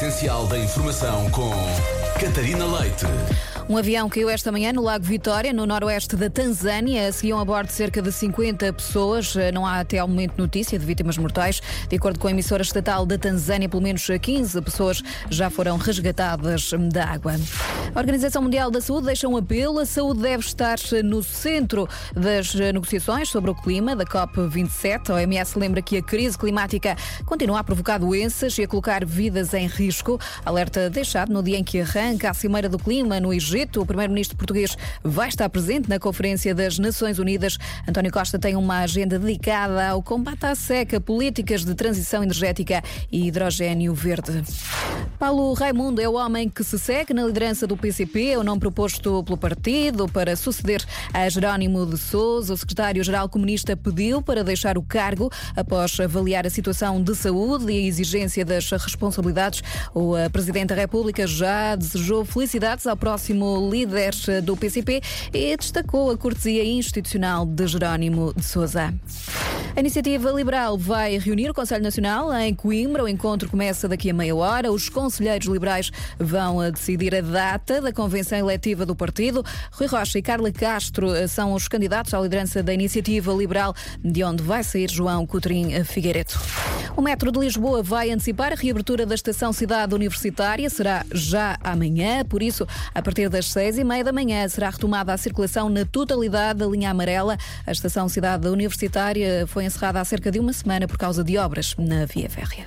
essencial da informação com Catarina Leite. Um avião caiu esta manhã no Lago Vitória, no noroeste da Tanzânia. Seguiam a bordo cerca de 50 pessoas. Não há até ao momento notícia de vítimas mortais. De acordo com a emissora estatal da Tanzânia, pelo menos 15 pessoas já foram resgatadas da água. A Organização Mundial da Saúde deixa um apelo. A saúde deve estar no centro das negociações sobre o clima da COP27. A OMS lembra que a crise climática continua a provocar doenças e a colocar vidas em risco. Alerta deixado no dia em que arranca a Cimeira do Clima no Egito. O primeiro-ministro português vai estar presente na Conferência das Nações Unidas. António Costa tem uma agenda dedicada ao combate à seca, políticas de transição energética e hidrogénio verde. Paulo Raimundo é o homem que se segue na liderança do PCP, o nome proposto pelo partido para suceder a Jerónimo de Sousa. O secretário-geral comunista pediu para deixar o cargo após avaliar a situação de saúde e a exigência das responsabilidades. O Presidente da República já desejou felicidades ao próximo líder do PCP e destacou a cortesia institucional de Jerónimo de Sousa. A Iniciativa Liberal vai reunir o Conselho Nacional em Coimbra. O encontro começa daqui a meia hora. Os conselheiros liberais vão decidir a data da convenção eletiva do partido. Rui Rocha e Carla Castro são os candidatos à liderança da Iniciativa Liberal, de onde vai sair João Coutrinho Figueiredo. O metro de Lisboa vai antecipar a reabertura da estação Cidade Universitária. Será já amanhã, por isso, a partir das 6h30 da manhã será retomada a circulação na totalidade da linha amarela. A estação Cidade Universitária foi encerrada há cerca de uma semana por causa de obras na via férrea.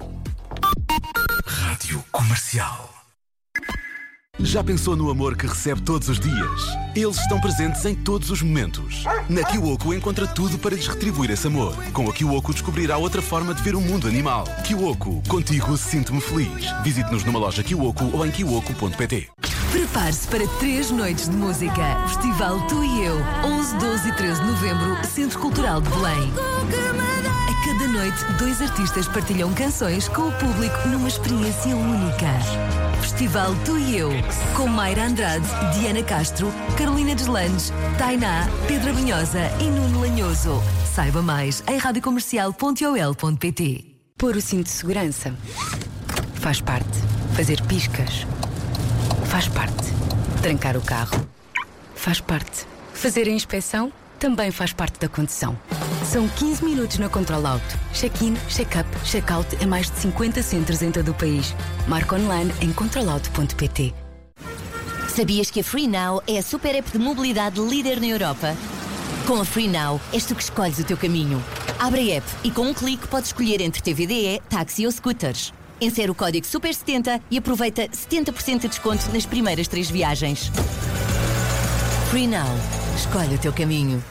Rádio Comercial. Já pensou no amor que recebe todos os dias? Eles estão presentes em todos os momentos. Na Kiwoko encontra tudo para lhes retribuir esse amor. Com a Kiwoko descobrirá outra forma de ver o mundo animal. Kiwoko, contigo sinto-me feliz. Visite-nos numa loja Kiwoko ou em kiwoko.pt. Prepare-se para 3 noites de música. Festival Tu e Eu, 11, 12 e 13 de novembro, Centro Cultural de Belém. A cada noite, 2 artistas partilham canções com o público numa experiência única. Festival Tu e Eu, com Mayra Andrade, Diana Castro, Carolina Deslandes, Tainá, Pedro Abinhosa e Nuno Lanhoso. Saiba mais em radiocomercial.ol.pt. Pôr o cinto de segurança faz parte. Fazer piscas faz parte. Trancar o carro faz parte. Fazer a inspeção também faz parte da condução. São 15 minutos na Control Auto. Check-in, check-up, check-out em mais de 50 centros em todo o país. Marca online em controlauto.pt. Sabias que a FreeNow é a super app de mobilidade líder na Europa? Com a FreeNow, és tu que escolhes o teu caminho. Abre a app e com um clique podes escolher entre TVDE, táxi ou scooters. Insere o código SUPER70 e aproveita 70% de desconto nas primeiras 3 viagens. FreeNow. Escolhe o teu caminho.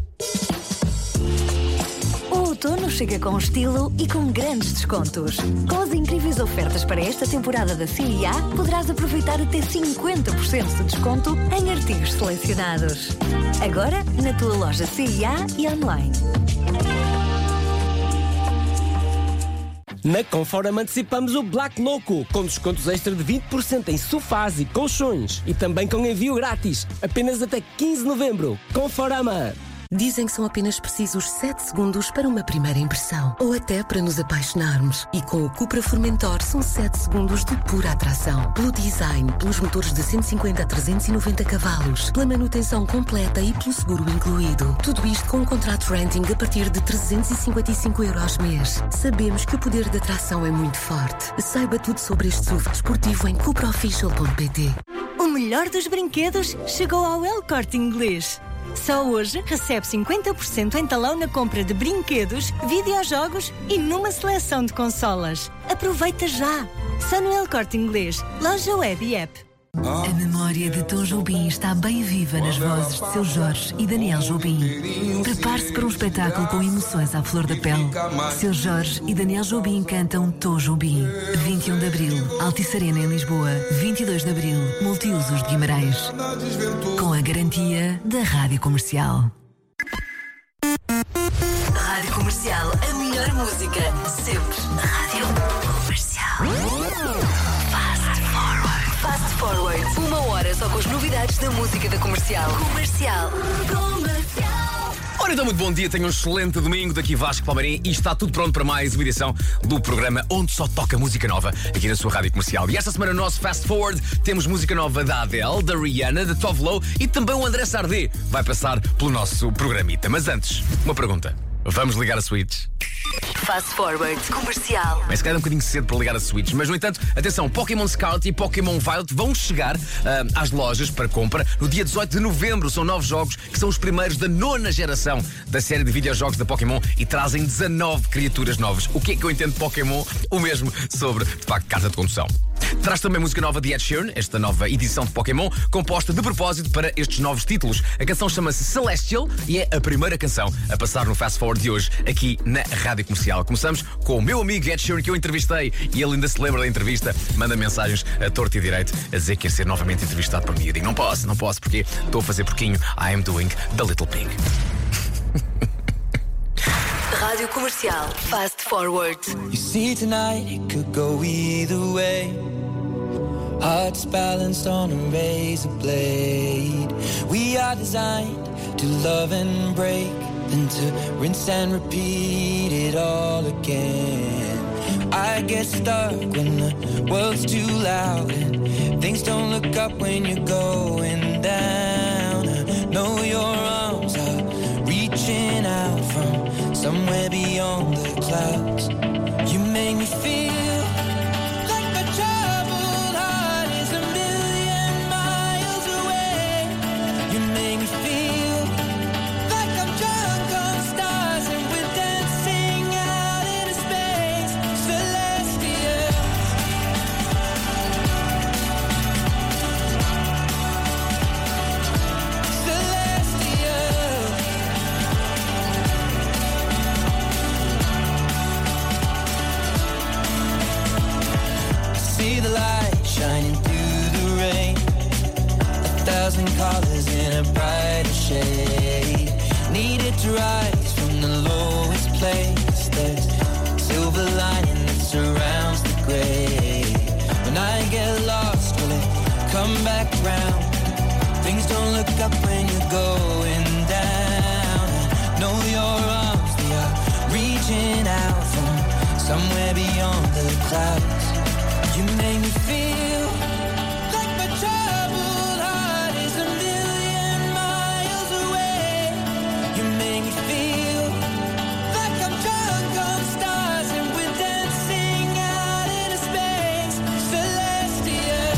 O outono chega com estilo e com grandes descontos. Com as incríveis ofertas para esta temporada da CIA, poderás aproveitar até 50% de desconto em artigos selecionados. Agora, na tua loja CIA e online. Na Conforama antecipamos o Black Louco, com descontos extra de 20% em sofás e colchões. E também com envio grátis, apenas até 15 de novembro. Conforama! Dizem que são apenas precisos 7 segundos para uma primeira impressão, ou até para nos apaixonarmos. E com o Cupra Formentor são 7 segundos de pura atração. Pelo design, pelos motores de 150 a 390 cavalos, pela manutenção completa e pelo seguro incluído. Tudo isto com um contrato renting a partir de 355 € mês. Sabemos que o poder de atração é muito forte. Saiba tudo sobre este SUV desportivo em cupraofficial.pt. O melhor dos brinquedos chegou ao El Corte Inglês. Só hoje recebe 50% em talão na compra de brinquedos, videojogos e numa seleção de consolas. Aproveita já! Só no El Corte Inglês, loja web e app. A memória de Tom Jobim está bem viva nas vozes de Seu Jorge e Daniel Jobim. Prepare-se para um espetáculo com emoções à flor da pele. Seu Jorge e Daniel Jobim cantam Tom Jobim. 21 de Abril, Altice Arena em Lisboa. 22 de Abril, Multiusos de Guimarães. Com a garantia da Rádio Comercial. Rádio Comercial, a melhor música, sempre. Rádio Comercial. Fast Forward. 1 hora só com as novidades da música da Comercial. Comercial. Ora, então, muito bom dia, tenho um excelente domingo. Daqui Vasco Palmeirim e está tudo pronto para mais uma edição do programa onde só toca música nova aqui na sua rádio comercial. E esta semana no nosso Fast Forward temos música nova da Adele, da Rihanna, da Tove Lo e também o André Sardé vai passar pelo nosso programita. Mas antes, uma pergunta. Vamos ligar a switch? Fast Forward Comercial. Mas se calhar é um bocadinho cedo para ligar a switch. Mas, no entanto, atenção, Pokémon Scout e Pokémon Violet vão chegar às lojas para compra no dia 18 de novembro. São novos jogos que são os primeiros da 9ª geração da série de videojogos da Pokémon e trazem 19 criaturas novas. O que é que eu entendo de Pokémon? O mesmo sobre, de facto, carta de condução. Traz também música nova de Ed Sheeran, esta nova edição de Pokémon, composta de propósito para estes novos títulos. A canção chama-se Celestial e é a primeira canção a passar no Fast Forward de hoje, aqui na Rádio Comercial. Começamos com o meu amigo Ed Sheeran, que eu entrevistei, e ele ainda se lembra da entrevista, manda mensagens a torto e direito a dizer que quer ser novamente entrevistado por mim. Eu digo, não posso, porque estou a fazer porquinho. I am doing the little pig. Rádio Comercial Fast Forward. You see tonight it could go either way. Hearts balanced on a razor blade. We are designed to love and break, then to rinse and repeat it all again. I get stuck when the world's too loud and things don't look up when you're going down. I know your arms are reaching out from somewhere beyond the clouds. You make me feel like my troubled heart is a million miles away. You make me feel like I'm drunk on stars and we're dancing out into space. Celestial. Celestial. See the light shining through the rain, 1,000 colors in a brighter shade. Needed to rise from the lowest place. There's silver lining that surrounds the gray. When I get lost, will it come back round? Things don't look up when you're going down. I know your arms, they are reaching out from somewhere beyond the clouds. You make me feel like my troubled heart is a million miles away. You make me feel like I'm drunk on stars and we're dancing out into space. Celestial.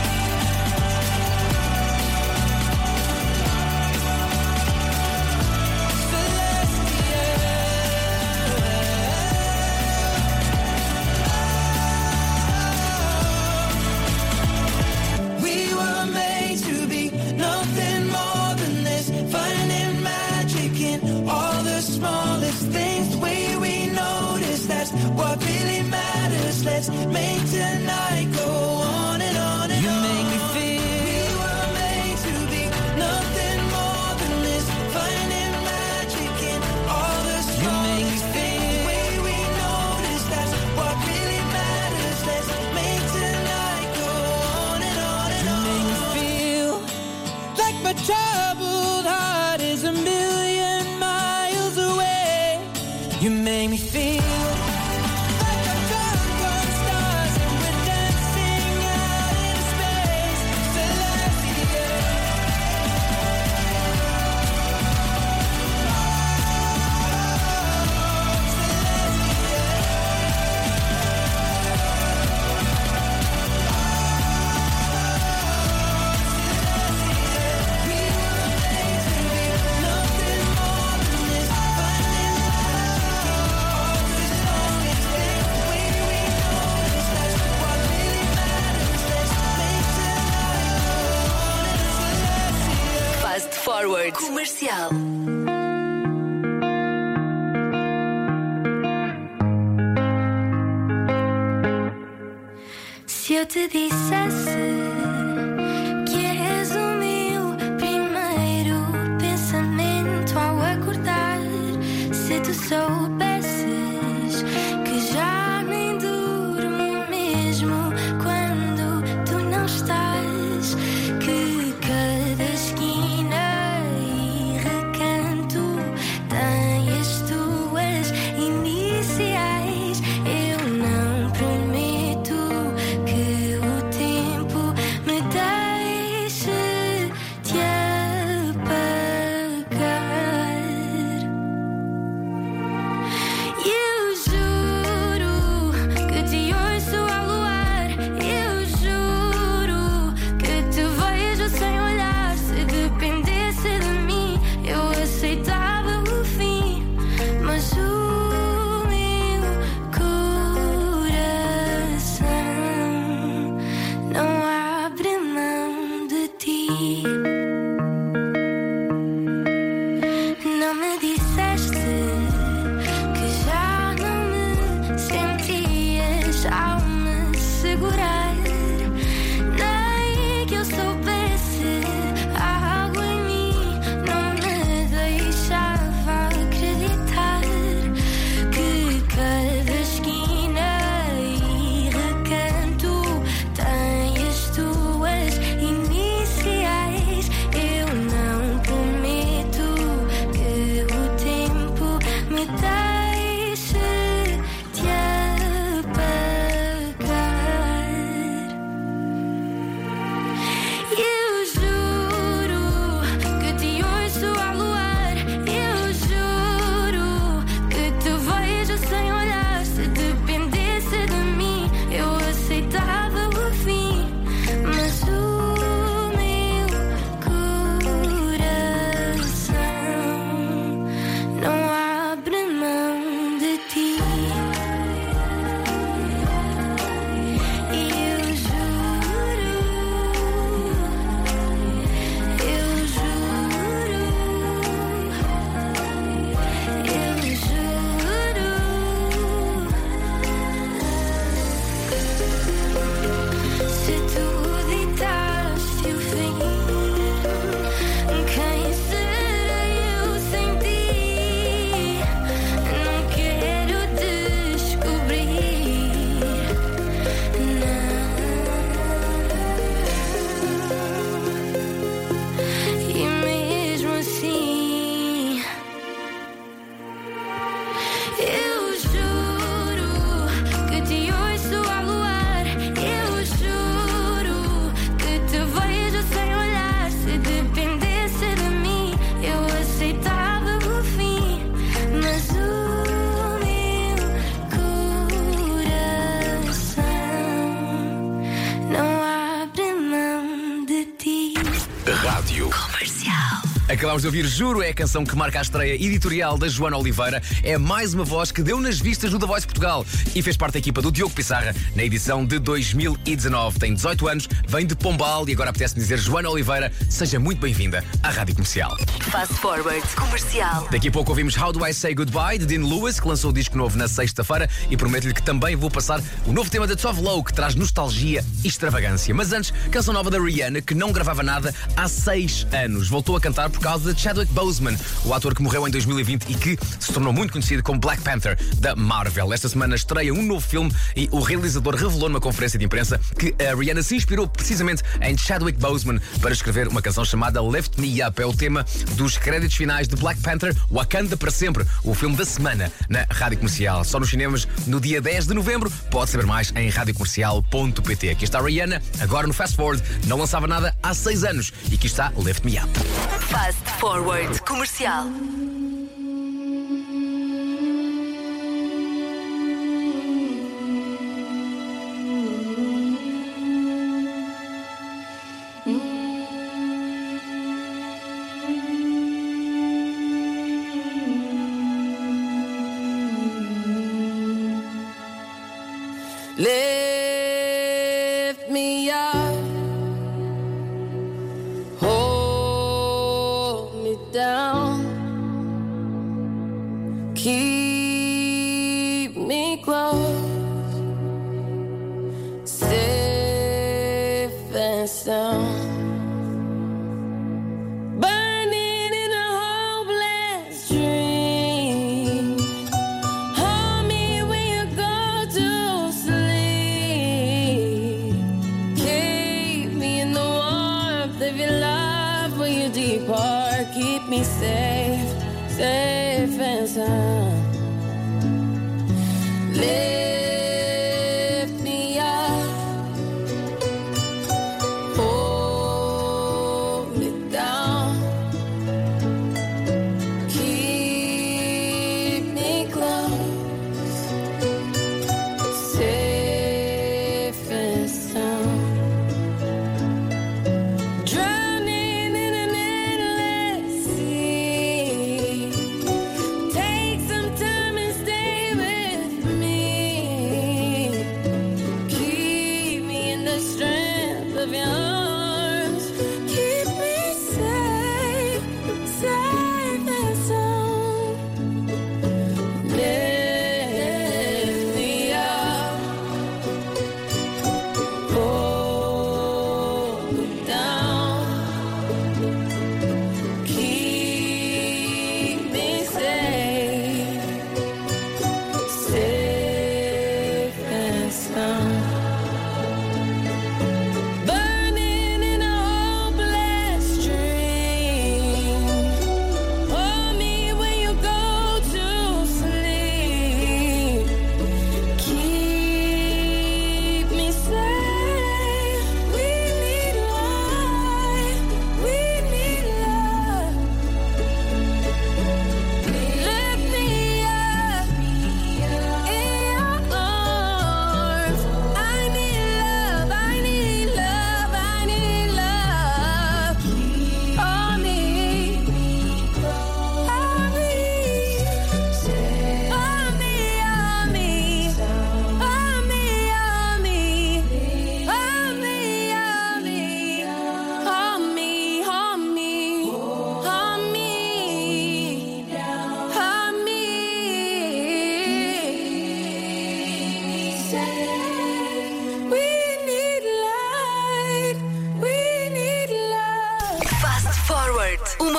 We were made to be nothing more than this, finding magic in all the smallest things. The way we notice, that's what really matters. Let's make tonight go on and on and on. You make me feel we were made to be nothing more than this, finding magic in all the smallest things. You make me feel the way we notice, that's what really matters. Let's make tonight go on and on and on. You make me feel like my troubled heart is a million miles away. You make me feel like I'm drunk on stars and we're dancing out into space. Celestial. Fast Forward Comercial. Se eu te dissesse que és o meu primeiro pensamento ao acordar, se tu soubesses que já nem durmo mesmo quando tu não estás, que cada esquina e recanto me deixe te apagar. Eu juro que te ouço ao luar. Eu juro que te vejo sem olhar. Se dependesse de mim, eu aceitava o fim. Mas o meu coração não abre mão de ti. Eu juro, eu juro, eu juro. Se tu ditaste o fim, quem serei eu sem ti? Não quero descobrir, não. E mesmo assim, eu juro que te ouço ao luar. Eu juro que te vejo sem olhar. Se dependesse de mim, eu aceitava o fim. Mas o meu coração não abre mão de ti. Rádio. Acabámos de ouvir Juro, é a canção que marca a estreia editorial da Joana Oliveira. É mais uma voz que deu nas vistas no The Voice Portugal e fez parte da equipa do Diogo Pissarra na edição de 2019. Tem 18 anos, vem de Pombal e agora apetece-me dizer, Joana Oliveira, seja muito bem-vinda à Rádio Comercial. Fast Forward Comercial. Daqui a pouco ouvimos How Do I Say Goodbye, de Dean Lewis, que lançou o disco novo na sexta-feira, e prometo-lhe que também vou passar o novo tema da Tove Lo, que traz nostalgia e extravagância. Mas antes, canção nova da Rihanna, que não gravava nada há 6 anos. Voltou a cantar por causa de Chadwick Boseman, o ator que morreu em 2020 e que se tornou muito conhecido como Black Panther da Marvel. Esta semana estreia um novo filme e o realizador revelou numa conferência de imprensa que a Rihanna se inspirou precisamente em Chadwick Boseman para escrever uma canção chamada Lift Me Up. É o tema dos créditos finais de Black Panther, Wakanda para sempre, o filme da semana na Rádio Comercial. Só nos cinemas no dia 10 de novembro. Pode saber mais em radiocomercial.pt. Aqui está a Rihanna, agora no Fast Forward. Não lançava nada há 6 anos e aqui está Lift Me Up. Fast Forward Comercial. Lift me up, hold me down, keep me close, safe and sound. Burning in a hopeless dream. Hold me when you go to sleep. Keep me in the warmth of your love when you depart. Keep me safe, safe and sound. Live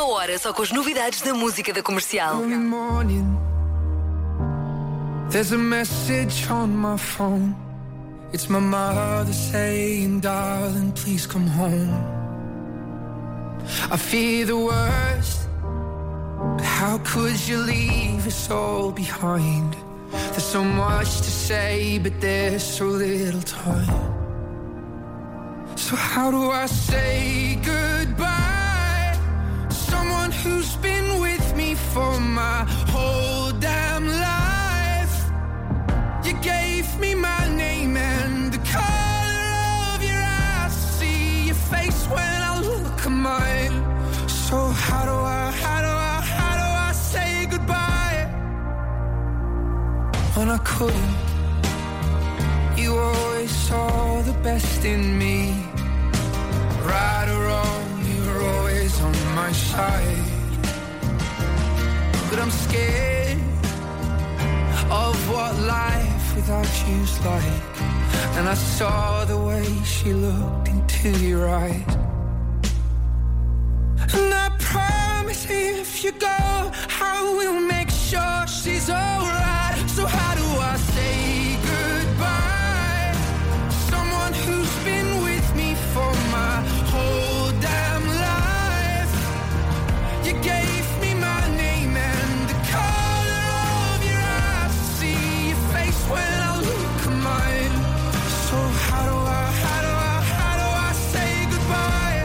Uma hora só com as novidades da música da Comercial. Morning, there's a message on my phone. It's my mother saying, darling, please come home. I fear the worst, but how could you leave us all behind? There's so much to say, but there's so little time. So how do I say goodbye? Someone who's been with me for my whole damn life. You gave me my name and the color of your eyes. See your face when I look at mine. So how do I say goodbye? When I couldn't, you always saw the best in me. Right or wrong, you were always on my side. But I'm scared of what life without you's like. And I saw the way she looked into your eyes. And I promise if you go, I will make sure she's alright. So how do I say goodbye? Someone who's been with me for my whole damn life. You gave me my name and the color of your eyes. See your face when I look at mine. So how do I say goodbye?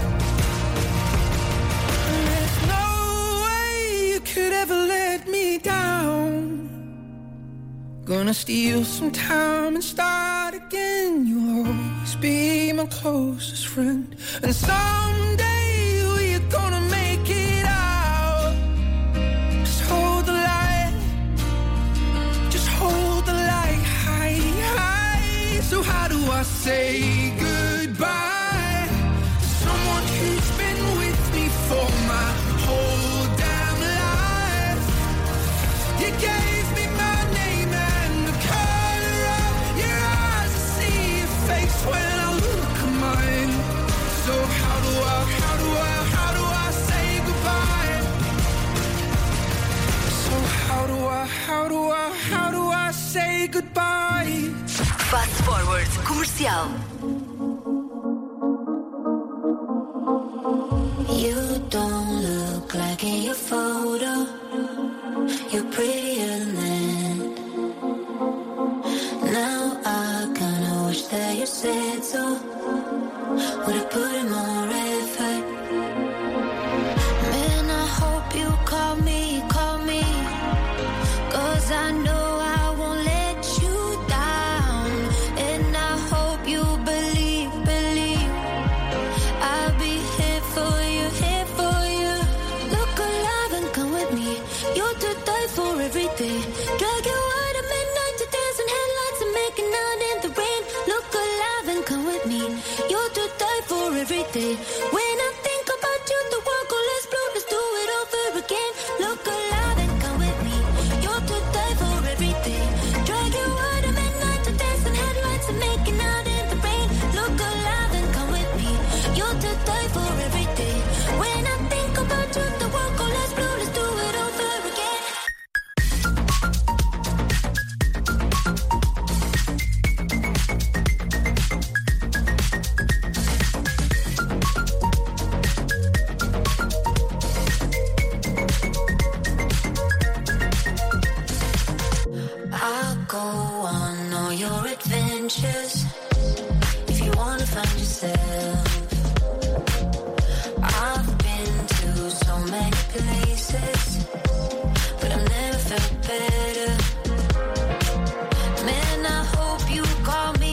There's no way you could ever let me down. Gonna steal some time and start again. You'll always be my closest friend. And someday we're gonna make it out. Just hold the light. Just hold the light high, high. So how do I say goodbye? Someone who's been with me for my whole damn life. You gave me my name and the color of your eyes. I see your face when I look at mine. So how do I say goodbye? So how do I say goodbye? Fast Forward Comercial. You don't look like in your photo. You're prettier than that. Now I kinda wish that you said so. Would've put in more effort. Man, I hope you call me. 'Cause I know I won't let you down. And I hope you believe. I'll be here for you. Look alive and come with me. You're to die for everything. Drag you out at midnight to dancing headlights and making out in the rain. Look alive and come with me. You're to die for everything. When I think about you, the world goes less blue. Let's do it over again. Look alive and come with me. You're to die for everything. Drag you out at midnight to dancing headlights and making out in the rain. Look alive and come with me. You're to die for everything. When I think about you, the world goes less blue. Let's do it over again. I'll go on all your adventures if you wanna find yourself. I've been to so many places, but I've never felt better. Man, I hope you call me.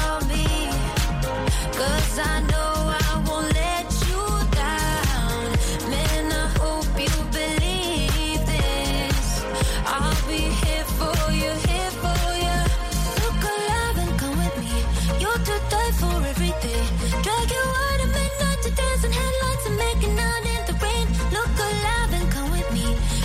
'Cause I know I won't let you down. Man, I hope you believe this. I'll be here for you. Look alive and come with me. You're to die for everything. Drag you out at midnight to dancing headlights and making out in the rain. Look alive and come with me.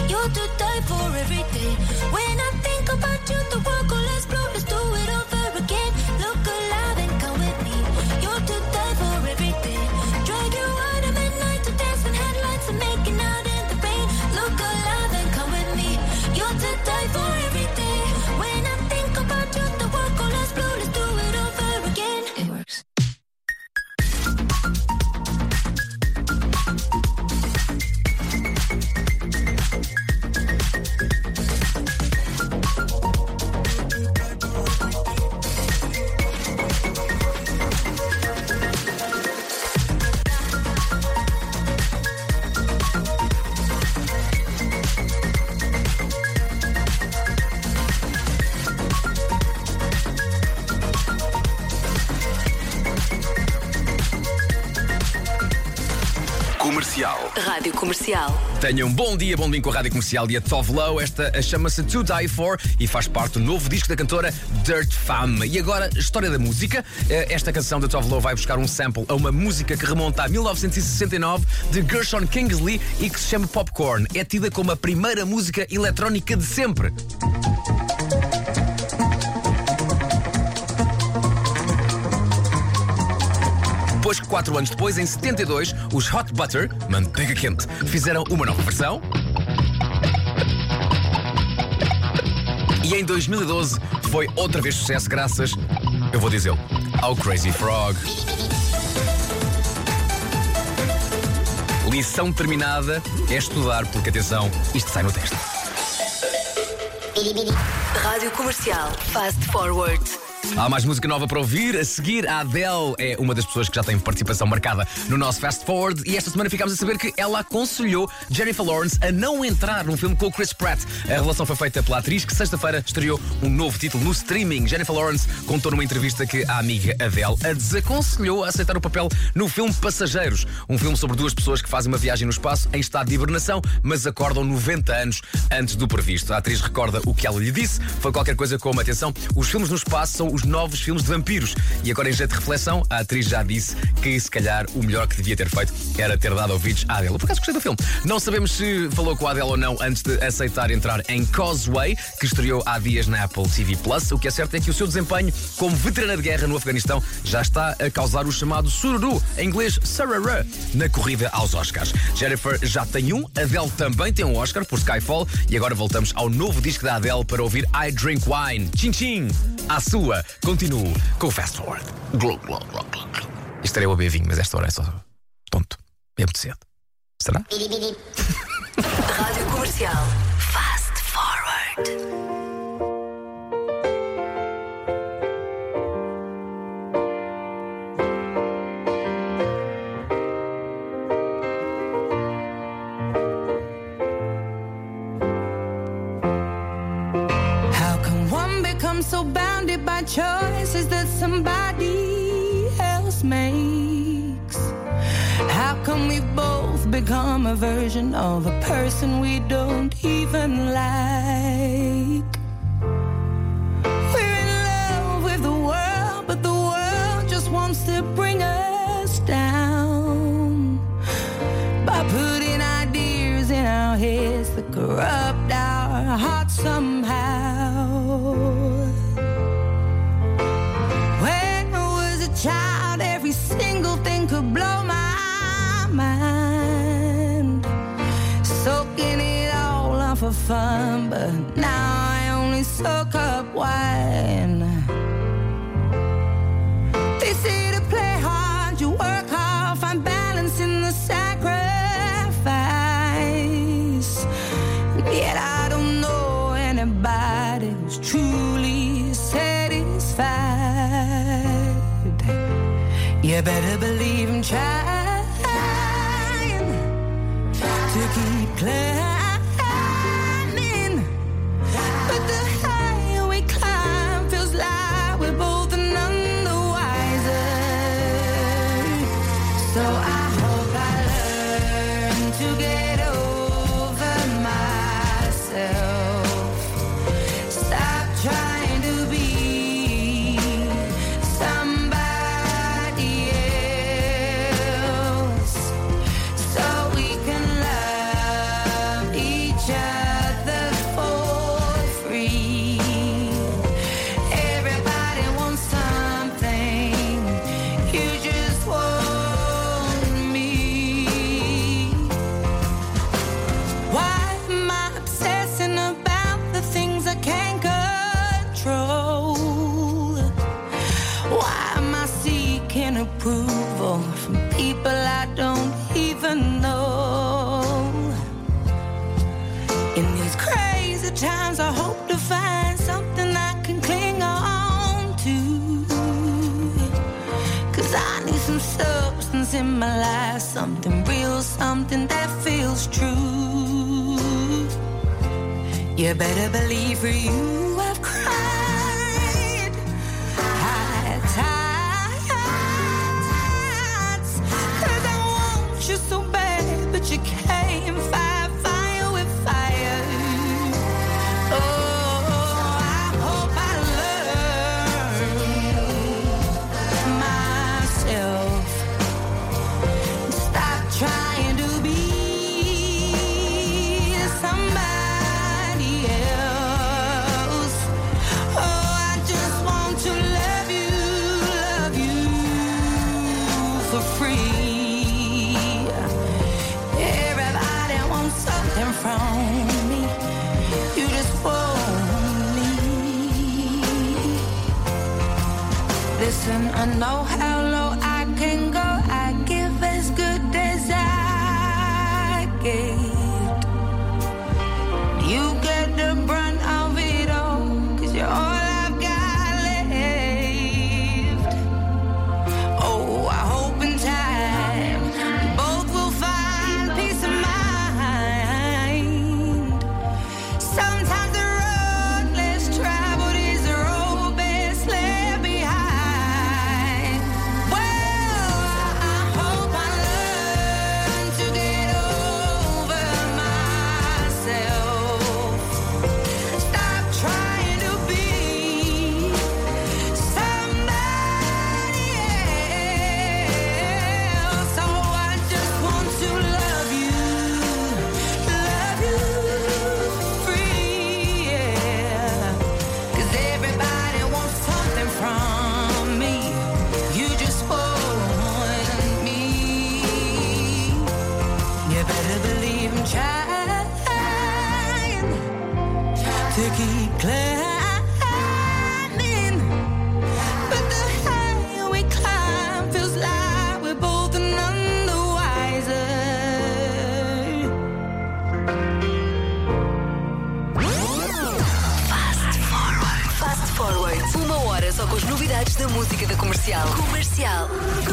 Rádio Comercial. Tenham um bom dia com a Rádio Comercial e a Tove Lo. Esta chama-se To Die For e faz parte do novo disco da cantora Dirt Femme. E agora, história da música. Esta canção da Tove Lo vai buscar um sample a uma música que remonta a 1969 de Gershon Kingsley e que se chama Popcorn. É tida como a primeira música eletrónica de sempre. Depois que 4 anos depois, em 72, os Hot Butter, manteiga quente, fizeram uma nova versão. E em 2012 foi outra vez sucesso graças, eu vou dizê-lo, ao Crazy Frog. Lição terminada é estudar, porque atenção, isto sai no teste. Rádio Comercial Fast Forward. Há mais música nova para ouvir. A seguir, a Adele é uma das pessoas que já tem participação marcada no nosso Fast Forward. E esta semana ficámos a saber que ela aconselhou Jennifer Lawrence a não entrar num filme com o Chris Pratt. A revelação foi feita pela atriz, que sexta-feira estreou um novo título no streaming. Jennifer Lawrence contou numa entrevista que a amiga Adele a desaconselhou a aceitar o papel no filme Passageiros. Um filme sobre duas pessoas que fazem uma viagem no espaço em estado de hibernação, mas acordam 90 anos antes do previsto. A atriz recorda o que ela lhe disse. Foi qualquer coisa como, atenção, os filmes no espaço são os novos filmes de vampiros. E agora, em jeito de reflexão, a atriz já disse que se calhar o melhor que devia ter feito era ter dado ouvidos à Adele. Por acaso gostei do filme. Não sabemos se falou com a Adele ou não antes de aceitar entrar em Causeway, que estreou há dias na Apple TV+. O que é certo é que o seu desempenho como veterana de guerra no Afeganistão já está a causar o chamado sururu, em inglês sarará, na corrida aos Oscars. Jennifer já tem um, Adele também tem um Oscar por Skyfall, e agora voltamos ao novo disco da Adele para ouvir I Drink Wine. Tchim tchim! À sua, continuo com o Fast Forward. Estarei a beber vinho, mas esta hora é só tonto. É muito cedo. Será? Rádio Comercial Fast Forward. So bounded by choices that somebody else makes. How come we both become a version of a person we don't even like? We're in love with the world, but the world just wants to bring us down by putting ideas in our heads that corrupt our hearts somehow. Child, every single thing could blow my mind. Soaking it all up for fun, but now I only soak up wine. They say to play hard, you work hard, find balance in the sacrifice. Yet I don't know anybody who's truly satisfied. You better believe I'm trying to keep climbing, but the higher we climb feels like we're both none the wiser. So I hope I learn to get over myself. Stop trying to be approval from people I don't even know. In these crazy times I hope to find something I can cling on to, 'cause I need some substance in my life, something real, something that feels true. You better believe for you I've cried high tides, 'cause I want you so bad, but you can't. Listen, I know how low I can go. I give as good as I get. You get the brunt of it all, 'cause you're all I've got left. Oh, I hope in time both will find peace of mind. Sometimes the road less traveled is the road best left behind. Well, I hope I learn to get over myself. Stop trying to be somebody else. Oh, I just want to love you free, yeah. 'Cause everybody wants something from me. You just want me. You better believe I'm trying to keep climbing. But the higher we climb feels like we're both none the wiser. Fast Forward. Uma hora só com as novidades da música da Comercial. Comercial.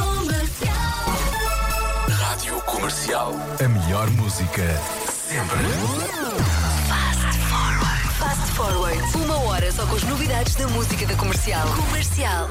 Rádio Comercial. A melhor música sempre. Fast Forward. Uma hora só com as novidades da música da Comercial. Comercial.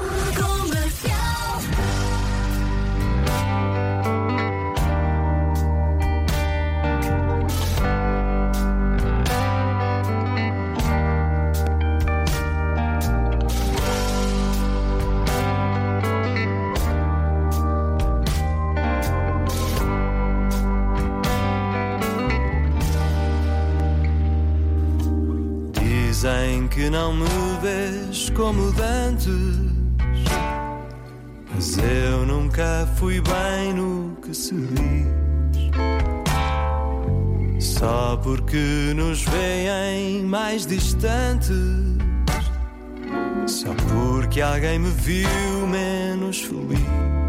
Dizem que não me vês como dantes, mas eu nunca fui bem no que se diz. Só porque nos veem mais distantes, só porque alguém me viu menos feliz.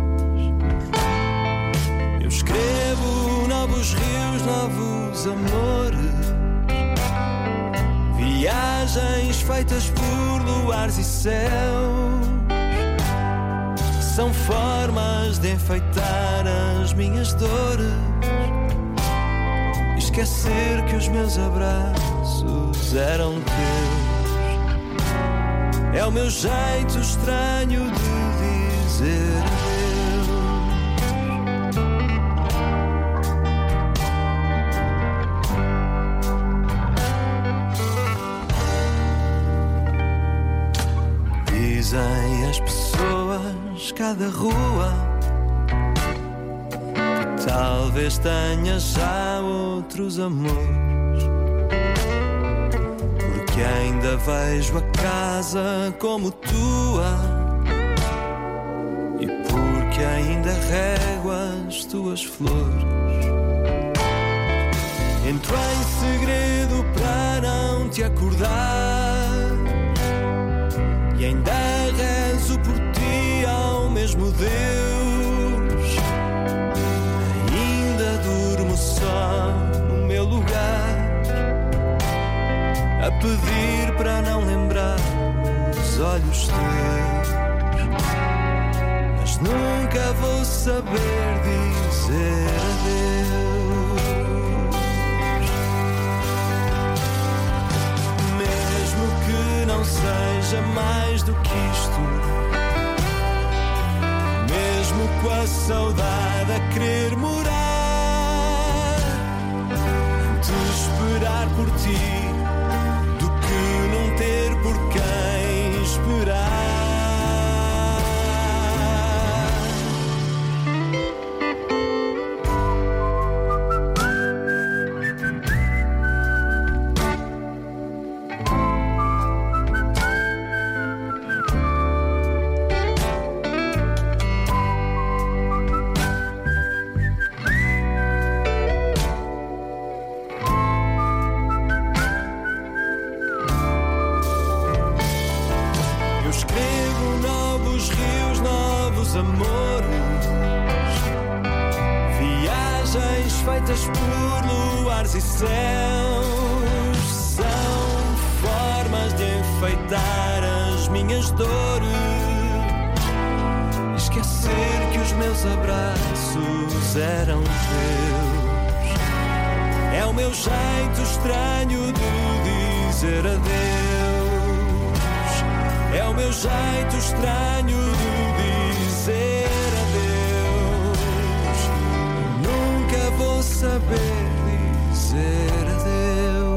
Eu escrevo novos rios, novos amores, viagens feitas por luares e céus. São formas de enfeitar as minhas dores e esquecer que os meus abraços eram teus. É o meu jeito estranho de dizer dizem as pessoas, cada rua, que talvez tenha já outros amores, porque ainda vejo a casa como tua e porque ainda rego as tuas flores. Entro em segredo para não te acordar e ainda rezo por ti ao mesmo Deus. Ainda durmo só no meu lugar, a pedir para não lembrar os olhos teus. Mas nunca vou saber dizer adeus. Mesmo que não seja mais do que isto, mesmo com a saudade a querer morar, te esperar por ti do que não ter por quem esperar. Eu escrevo novos rios, amores, viagens feitas por luares e céus, são formas de enfeitar as minhas dores, esquecer que os meus abraços eram teus. É o meu jeito estranho de dizer adeus. É o meu jeito estranho de dizer adeus. Nunca vou saber dizer adeus.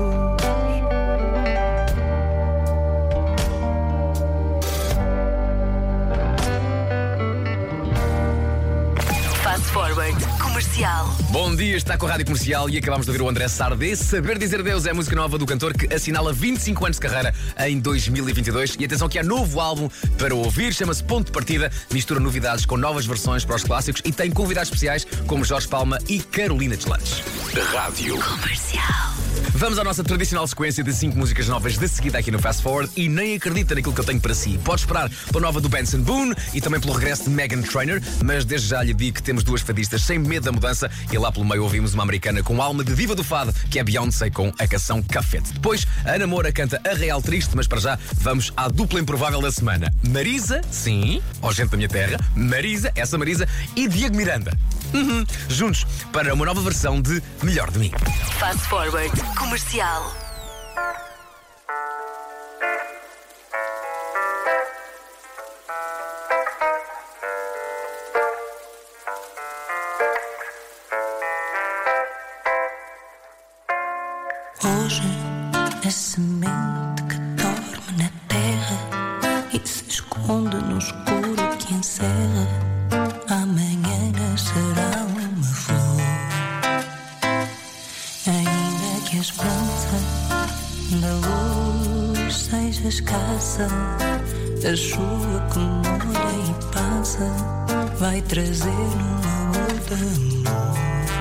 Fast Forward Comercial. Bom dia, está com a Rádio Comercial e acabamos de ouvir o André Sardé. Saber Dizer Adeus é a música nova do cantor que assinala 25 anos de carreira em 2022. E atenção que há novo álbum para ouvir, chama-se Ponto de Partida, mistura novidades com novas versões para os clássicos e tem convidados especiais como Jorge Palma e Carolina Deslandes. Rádio Comercial. Vamos à nossa tradicional sequência de 5 músicas novas de seguida aqui no Fast Forward e nem acredita naquilo que eu tenho para si. Pode esperar pela nova do Benson Boone e também pelo regresso de Meghan Trainor, mas desde já lhe digo que temos duas fadistas sem medo da mudança e lá pelo meio ouvimos uma americana com alma de diva do fado, que é Beyoncé com a canção Cafete. Depois, a Ana Moura canta A Real Triste, mas para já vamos à dupla improvável da semana. Marisa, sim, ó gente da minha terra, Marisa, essa Marisa, e Diego Miranda. Juntos para uma nova versão de Melhor de Mim. Fast Forward Comercial. Hoje é semente que dorme na terra e se esconde no escuro que encerra. Amanhã nascerá uma flor. Ainda que a esperança da luz seja escassa, a chuva que molha e passa vai trazer uma outra amor.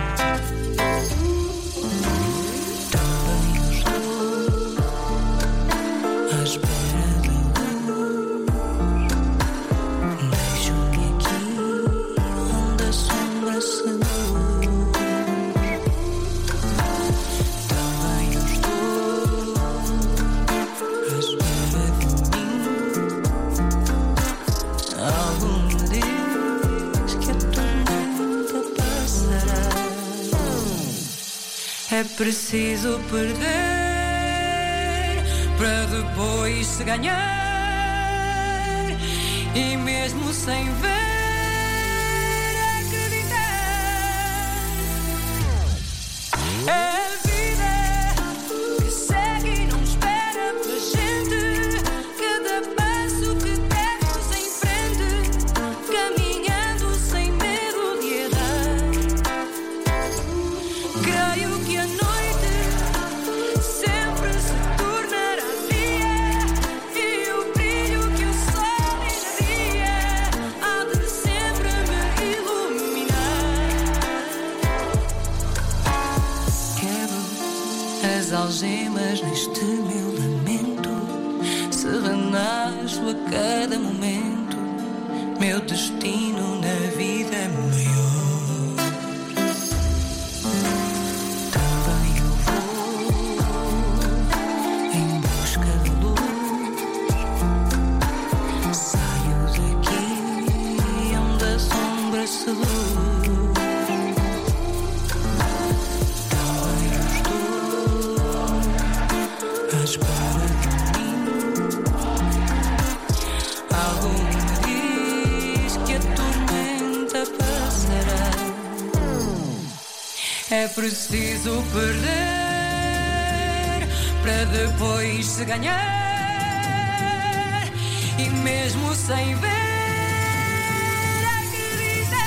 Também estou à espera da luz. Deixo que aqui onde a sombra se luz. Também estou à espera de mim. Algo me diz que a tormenta passará. É preciso perder para depois se ganhar, e mesmo sem ver acreditar. É a vida que segue e não espera pela gente. Cada passo que demos em frente, caminhando sem medo de errar. Creio que a noite sempre se tornará dia, e o brilho que o sol irradia há de sempre me iluminar. Quebro as algemas neste meu lamento, se renasço a cada momento, meu destino na vida é maior. Também eu vou em busca de luz. Saio daqui onde a sombra se luz. Também eu estou à espera de mim. Algo me diz que a tormenta passará. É preciso perder para depois se ganhar, e mesmo sem ver acreditar.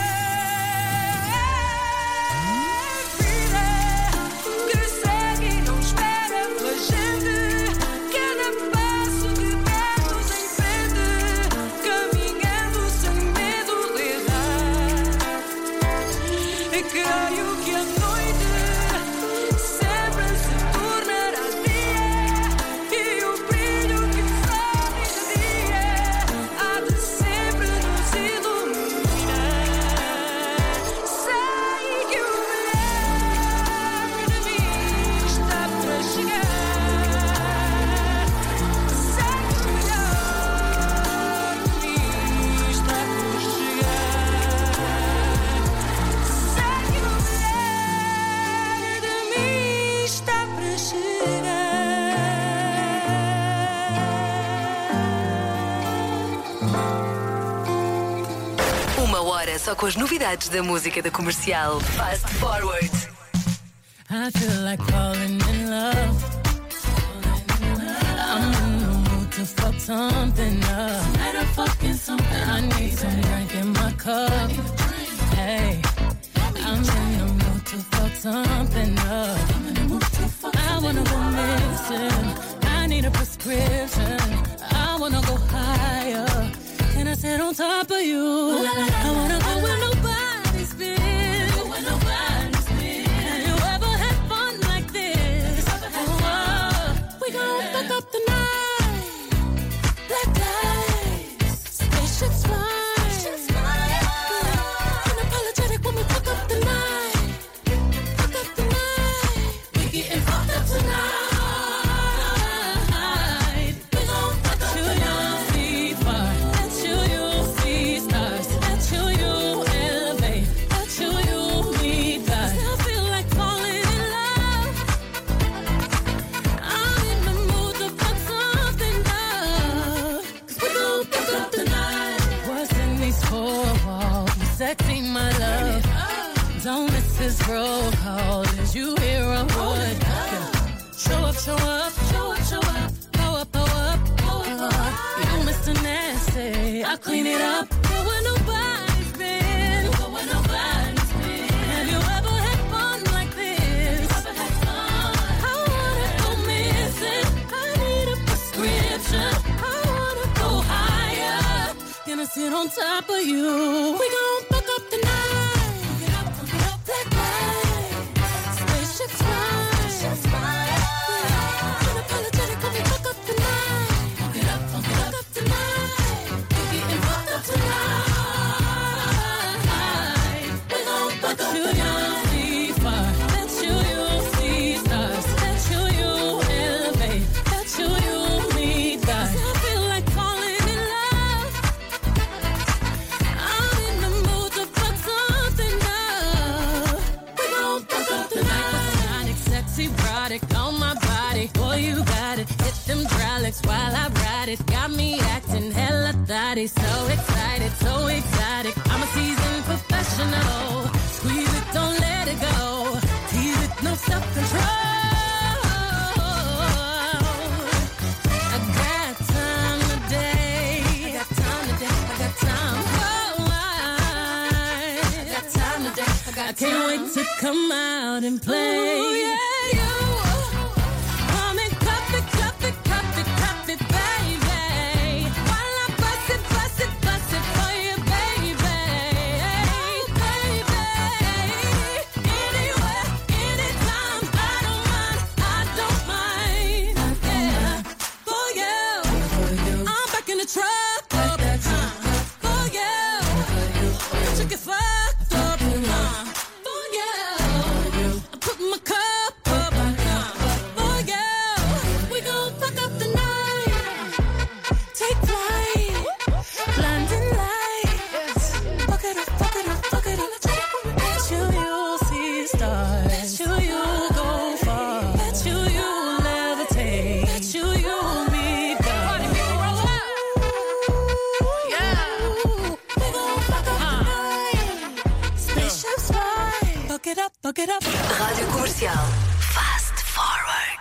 A vida que segue e não espera pela gente. Cada passo que demos em frente, caminhando sem medo de errar. Creio que a noite sempre se tornará dia, e o brilho que o sol irradia há de hora só com as novidades da música da Comercial. Fast Forward. I feel like falling in love. I'm in the mood to fuck something up. I need some drink in my cup. Hey, I'm in the mood to fuck something up. I wanna go missing. I need a prescription. I wanna go higher. Can I sit on top of you? I wanna go where nobody's been. Have you ever had fun like this? We gon' fuck up the night. Black lights, spaceships fly. Unapologetic when we fuck up the night. Fuck up the night. We getting fucked up tonight. We gon' fuck up the night. See far, that's you see stars. That's you elevate. That's you meet God. I feel like falling in love. I'm in the mood to fuck something up. 'Cause we gon' fuck up the night. What's in these four walls? You sexy, my love. Don't miss this roll call. Is you hear a wood? Show up, show up, show up, show up. Go up, go up, go up. You Mr. Nasty, I'll clean it up. Go where nobody's been. Go where nobody's been. Have you ever had fun like this? I wanna go missing. I need a prescription. I wanna go higher. Gonna sit on top of you. We gon' fuck up the night. Black lights, spaceships fly. Unapologetic when we fuck up the night. Fuck it up tonight. We getting fucked up tonight. We gon' fuck up the night. See far, that's you see stars. That's you elevate. That's you meet God. I feel like falling in love. I'm in the mood to fuck something up. We gon' fuck up the night. Sexy erotic on my body. Boy, you got it. Hit them hydraulics while I ride it. Got me acting hella thotty. So excited, so exotic. I'm a seasoned professional. Squeeze it, don't let it go. Tease it, no self-control. I got time today. I got time today. I got time. Oh, I got time today. I can't wait to come out and play. Ooh, yeah, you. Come and cup it, cup it, cup it, cup it, baby. While I bust it for you, baby. Baby. Anywhere, anytime, I don't mind. Yeah. For you. I'm back in the truck. For you. You get fucked up. For you. I put my cup up. For you. We gon' fuck up the night. Take flight. Blinding lights. Fuck it up, fuck it up, fuck it up. That's you see stars. That's you go far. That's you levitate. That's you meet God. Yeah. We gon' fuck up the night. Spaceships fly. Fuck it up, fuck it up. Rádio Comercial. Fast Forward.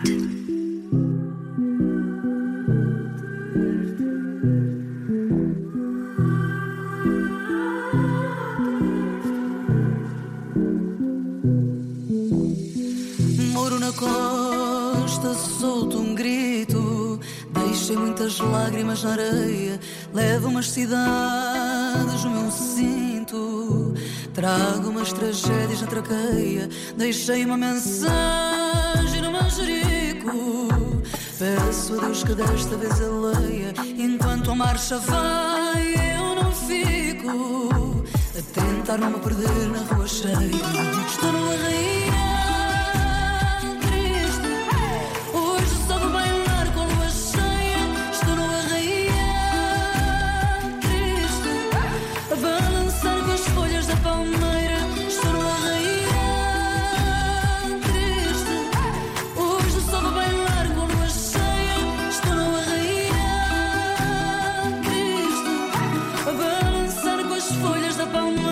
Moro na costa, solto um grito. Deixei muitas lágrimas na areia. Levo umas cidades no meu cinto. Trago umas tragédias na traqueia. Deixei uma mensagem no manjerico. Peço a Deus que desta vez ele leia. Enquanto a marcha vai, eu não fico a tentar não me perder na rua cheia. Estou numa rainha triste. Hoje só vou bailar com a lua cheia. Estou numa rainha triste, a balançar com as folhas da palmeira. Estou numa rainha triste. Hoje só vou bailar com a lua cheia. Estou numa rainha triste, a balançar com as folhas da palmeira.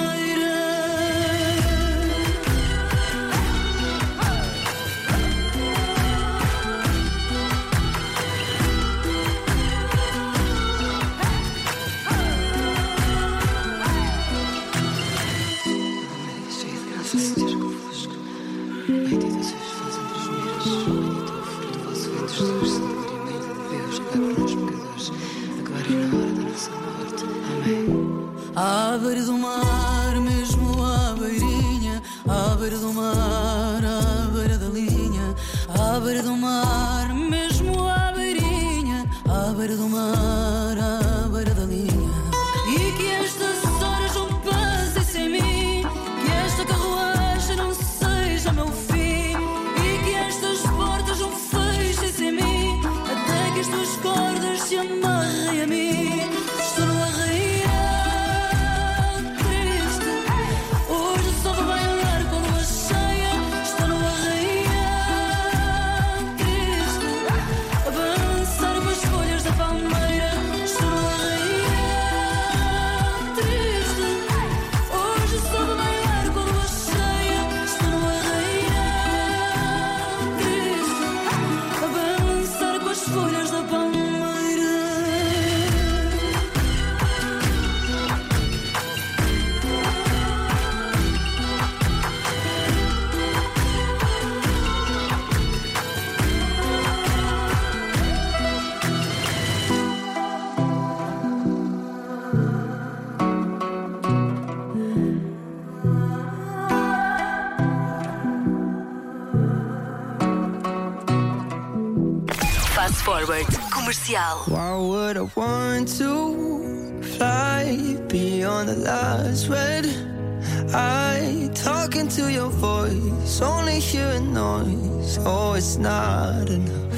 pelos pecadores, agora e na hora da nossa morte. Amém. À beira do mar, mesmo à beirinha, à beira do mar, à beira da linha, à beira do mar, mesmo à beirinha, à beira do mar, à beira da linha. E que estas horas não passem sem mim, que esta carruagem não seja meu fim, e que estas portas não fechem sem mim, até que as tuas cordas se amarrem a mim. Estou no arraial triste, hoje o sol vai bailar com lua cheia. Estou no arraial triste, a balançar com as folhas da palmeira. Estou no arraial triste, hoje o sol vai bailar com lua cheia. Estou no arraial triste, a balançar com as folhas da palmeira. Fast Forward Comercial. Why would I want to fly beyond the last red eye? Talking to your voice, only hearing noise. Oh, it's not enough.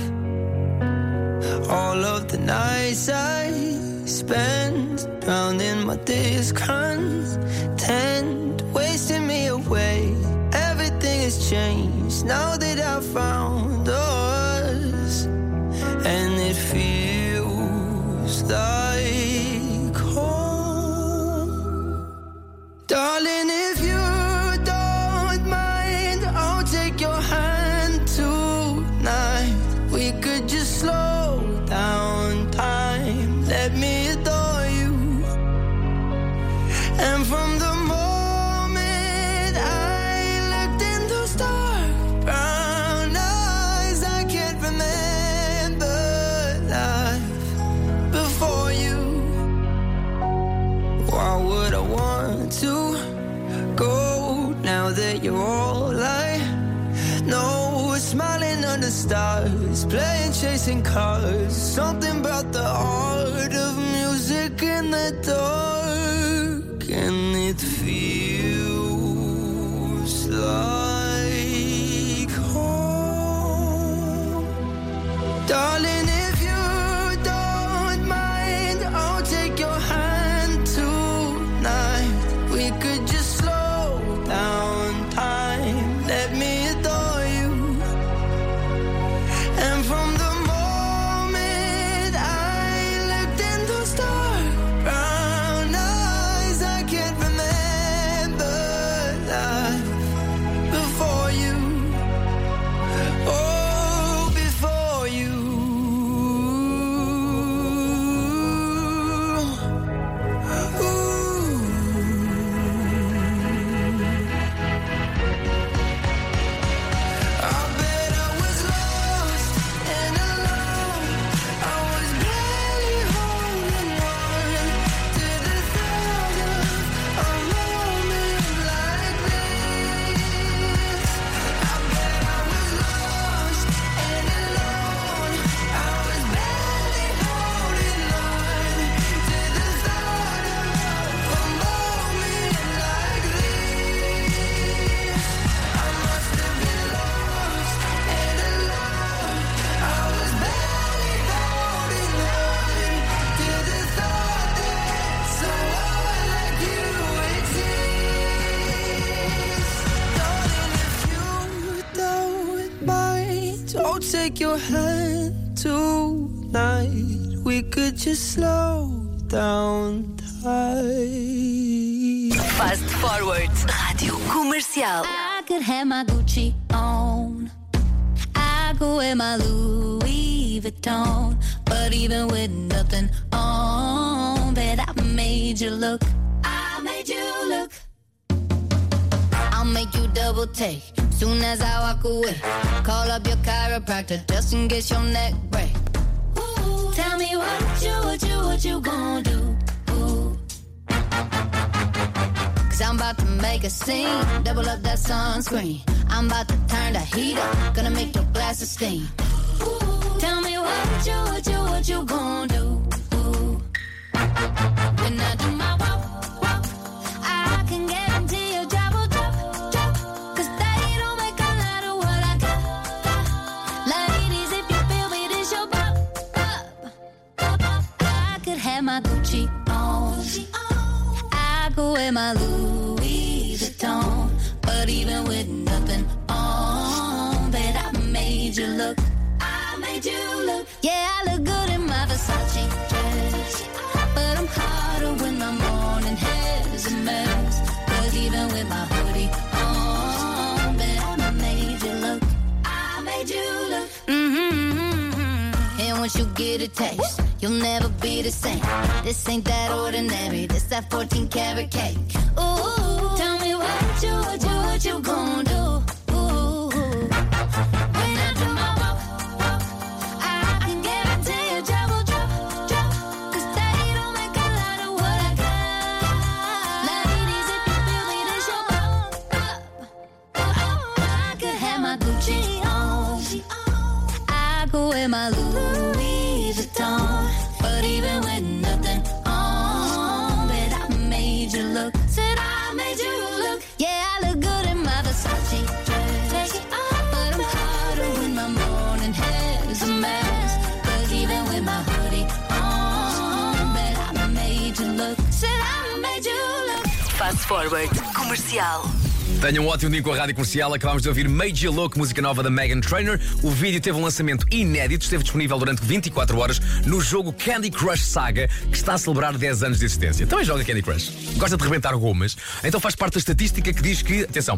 All of the nights I spent drowning my discontent, wasting me away. Everything has changed now that I found us, and it feels like home. Darling, if you don't mind, I'll take your hand tonight. We could just slow down time. Let me adore you. And from the moment I looked in those dark brown eyes, I can't remember life before you. Why would I want to go now that you're all I know? Smiling under stars, playing, chasing cars. Something about the art of music in the dark, and it feels like home. Darling, if you don't mind, I'll take your hand tonight. We could just slow down time. Let me adore you. And from the moment I looked in those dark brown eyes, I can't remember life before you. Oh, before you. I bet I was lost and alone. I was barely holding on to the thought of a moment like this. I bet I was lost and alone. I was barely holding on to the thought of a moment like this. I must have been lost and alone. I was barely holding on to the thought that someone like you exists. Darling, if you don't mind, I'll take your hand tonight. We could just slow down time. Fast Forward Rádio Comercial. I could have my Gucci on, I could wear my Louis Vuitton, but even with nothing on, bet I made you look. I made you look. I'll make you double take soon as I walk away. Call up your chiropractor just in case your neck break. Tell what you gon' do? Cause I'm about to make a scene, double up that sunscreen. I'm about to turn the heat up, gonna make your glasses steam. Tell me what you gon' do? When I do my walk, I can guarantee your job will drop. Cause they don't make a lot of what I got. Ladies, if you feel me, this your pop. I could have my Gucci on, I could wear my Louis Vuitton, but even with nothing on, bet I made you look. Yeah, I look good in my Versace dress, but I'm hotter when my morning hair's a mess. Cause even with my hoodie on, bet I made you look. I made you look. And once you get a taste, you'll never be the same. This ain't that ordinary, this that 14 karat cake. Ooh, tell me what you gon' do? My Louis Vuitton, but even with nothing on, bet I made you look. Said I made you look. Yeah, I look good in my Versace dress, but I'm hotter when my morning hair's a mess. Cause even with my hoodie on, bet I made you look. Said I made you look. Fast Forward Comercial. Tenham um ótimo dia com a Rádio Comercial. Acabámos de ouvir Made You Look, música nova da Meghan Trainor. O vídeo teve um lançamento inédito, esteve disponível durante 24 horas no jogo Candy Crush Saga, que está a celebrar 10 anos de existência. Também joga Candy Crush. Gosta de rebentar gomas. Então faz parte da estatística que diz que, atenção,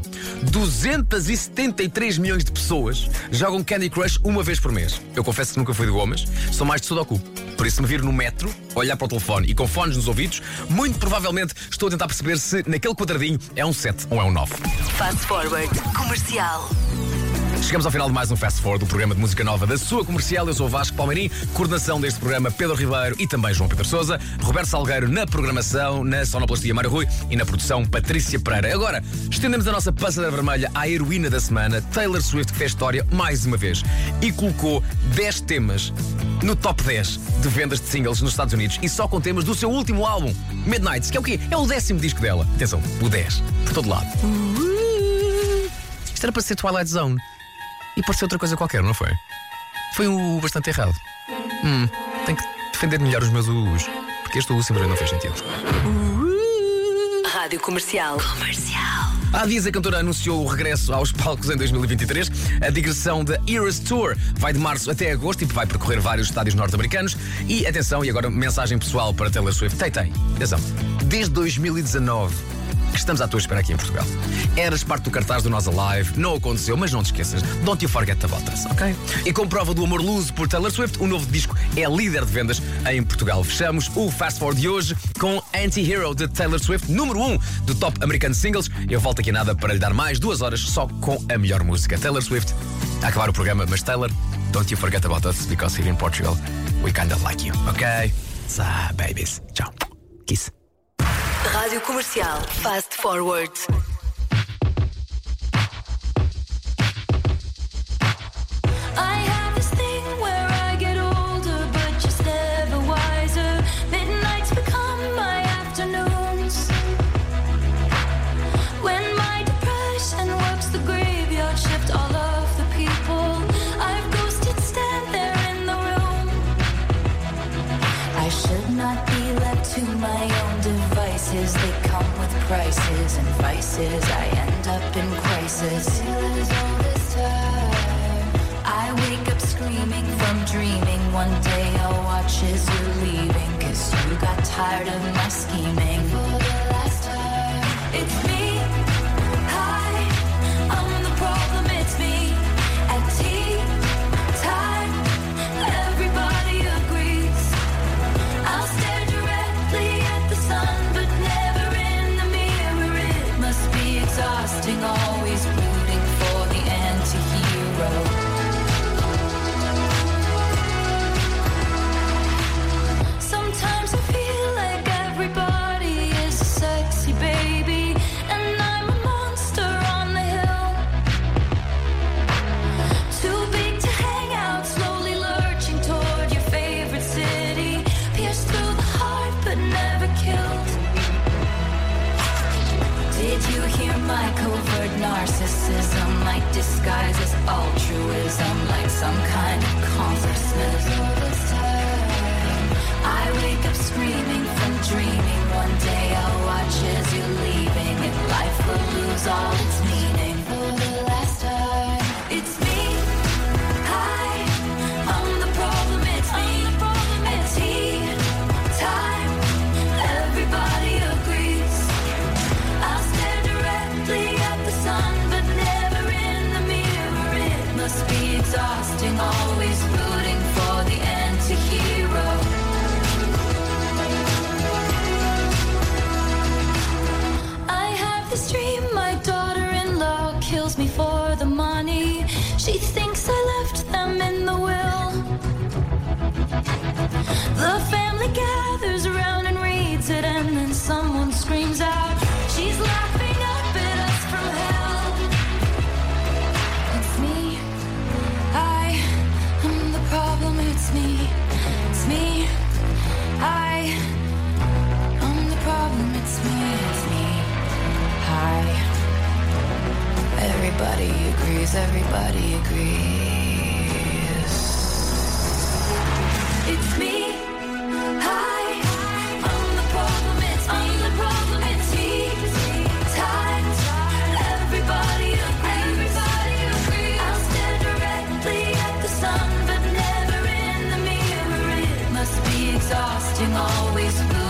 273 milhões de pessoas jogam Candy Crush uma vez por mês. Eu confesso que nunca fui de gomas, sou mais de Sudoku. Por isso, se me vir no metro, olhar para o telefone e com fones nos ouvidos, muito provavelmente estou a tentar perceber se naquele quadradinho é um 7 ou é um 9. Fast Forward Comercial. Chegamos ao final de mais um Fast Forward, do programa de música nova da sua Comercial. Eu sou o Vasco Palmeirim, coordenação deste programa Pedro Ribeiro e também João Pedro Sousa, Roberto Salgueiro na programação, na sonoplastia Mário Rui e na produção Patrícia Pereira. Agora, estendemos a nossa passadeira vermelha à heroína da semana, Taylor Swift, que fez história mais uma vez e colocou 10 temas no top 10 de vendas de singles nos Estados Unidos e só com temas do seu último álbum, Midnights, que é o quê? É o 10º disco dela. Atenção, o 10, por todo lado. Isto era para ser Twilight Zone. E pareceu outra coisa qualquer, não foi? Foi um bastante errado. Tenho que defender melhor os meus porque este simplesmente não fez sentido. Rádio Comercial. Há dias a cantora anunciou o regresso aos palcos em 2023. A digressão da Eras Tour vai de março até agosto e vai percorrer vários estádios norte-americanos. E atenção, e agora mensagem pessoal para Taylor Swift. Tem. Atenção. Desde 2019 que estamos à tua espera aqui em Portugal. Eras parte do cartaz do Nós Alive, não aconteceu, mas não te esqueças. Don't you forget about us, ok? E com prova do amor luso por Taylor Swift, o novo disco é líder de vendas em Portugal. Fechamos o Fast Forward de hoje com Anti-Hero de Taylor Swift, número 1 do Top American Singles. Eu volto aqui nada para lhe dar mais 2 horas só com a melhor música. Taylor Swift, a acabar o programa, mas Taylor, don't you forget about us, because here in Portugal, we kinda like you, ok? So, babies, tchau. Kiss. Rádio Comercial. Fast Forward. I have this thing where I get older, but just never wiser. Midnights become my afternoons. When my depression works the graveyard shift, all of the people I've ghosted stand there in the room. I should not be left to my own devices. They come with prices and vices. I end up in crisis. I wake up screaming from dreaming. One day I'll watch as you're leaving, 'cause you got tired of my scheming. For the last time, it's me. Hi, I'm the problem, it's me. At tea time, everybody agrees. I'll stare directly at the sun, but never in the mirror. It must be exhausting, always rooting for the anti-hero. Sometimes I narcissism might disguise as altruism, like some kind of consciousness. I wake up screaming from dreaming. One day I'll watch as you're leaving, and life will lose all its meaning. For the last time, it's me. Hi, I'm the problem. It's me. At tea time, everybody agrees. I'll stare directly at the sun, but never in the mirror. It must be exhausting, always rooting for the anti-hero. I have this dream, my daughter-in-law kills me for the money. She thinks I left them in the will. The family gathers around and reads it, and then someone screams out, she's laughing up at us from hell. It's me. I am the problem. It's me. It's me. I am the problem. It's me. It's me. Hi. Everybody agrees. Everybody agrees. It's me. Hi. I'm the problem. It's me. I'm the problem. It's me. Time. Everybody agrees. Everybody agrees. I'll stare directly at the sun, but never in the mirror. It must be exhausting, always blue.